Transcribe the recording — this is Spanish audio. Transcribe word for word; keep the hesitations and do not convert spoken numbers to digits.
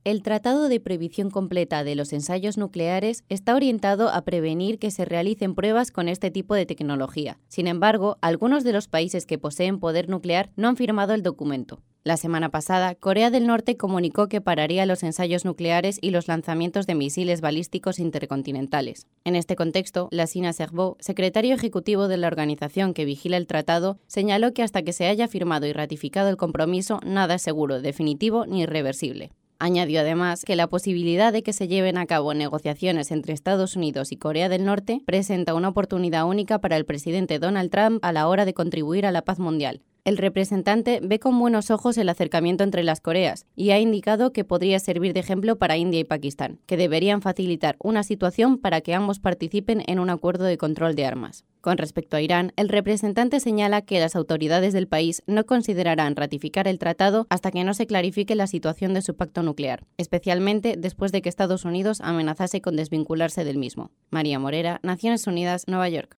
El Tratado de Prohibición Completa de los Ensayos Nucleares está orientado a prevenir que se realicen pruebas con este tipo de tecnología. Sin embargo, algunos de los países que poseen poder nuclear no han firmado el documento. La semana pasada, Corea del Norte comunicó que pararía los ensayos nucleares y los lanzamientos de misiles balísticos intercontinentales. En este contexto, Lassina Zerbo, secretario ejecutivo de la organización que vigila el tratado, señaló que hasta que se haya firmado y ratificado el compromiso, nada es seguro, definitivo ni irreversible. Añadió además que la posibilidad de que se lleven a cabo negociaciones entre Estados Unidos y Corea del Norte presenta una oportunidad única para el presidente Donald Trump a la hora de contribuir a la paz mundial. El representante ve con buenos ojos el acercamiento entre las Coreas y ha indicado que podría servir de ejemplo para India y Pakistán, que deberían facilitar una situación para que ambos participen en un acuerdo de control de armas. Con respecto a Irán, el representante señala que las autoridades del país no considerarán ratificar el tratado hasta que no se clarifique la situación de su pacto nuclear, especialmente después de que Estados Unidos amenazase con desvincularse del mismo. María Morera, Naciones Unidas, Nueva York.